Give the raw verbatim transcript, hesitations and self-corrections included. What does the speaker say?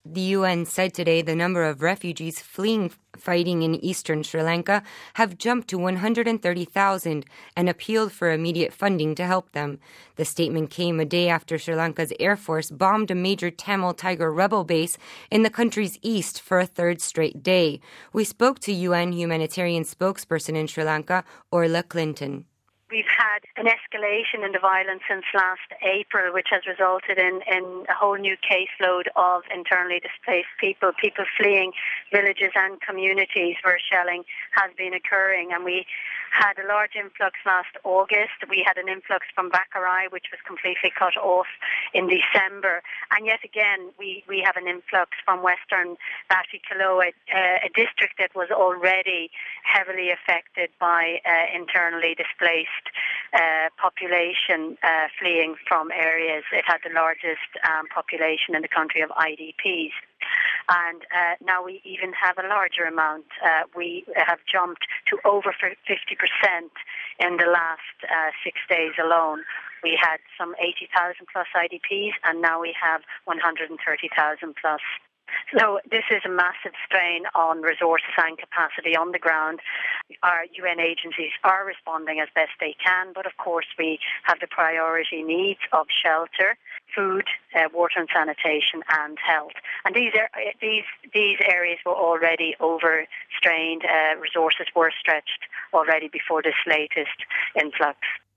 The U N said today the number of refugees fleeing fighting in eastern Sri Lanka have jumped to one hundred thirty thousand and appealed for immediate funding to help them. The statement came a day after Sri Lanka's Air Force bombed a major Tamil Tiger rebel base in the country's east for a third straight day. We spoke to U N humanitarian spokesperson in Sri Lanka, Orla Clinton. We've had an escalation in the violence since last April, which has resulted in, in a whole new caseload of internally displaced people, people fleeing villages and communities where shelling has been occurring. And we had a large influx last August. We had an influx from Bakarai, which was completely cut off in December. And yet again, we, we have an influx from western Batticaloa, a, a district that was already heavily affected by uh, internally displaced Uh, population uh, fleeing from areas. It had the largest um, population in the country of I D Ps. And uh, now we even have a larger amount. Uh, we have jumped to over fifty percent in the last uh, six days alone. We had some eighty thousand plus I D Ps, and now we have one hundred thirty thousand plus. So this is a massive strain on resources and capacity on the ground. Our U N agencies are responding as best they can, but of course we have the priority needs of shelter, food, uh, water and sanitation, and health. And these are, these these areas were already overstrained. Uh, resources were stretched already before this latest influx.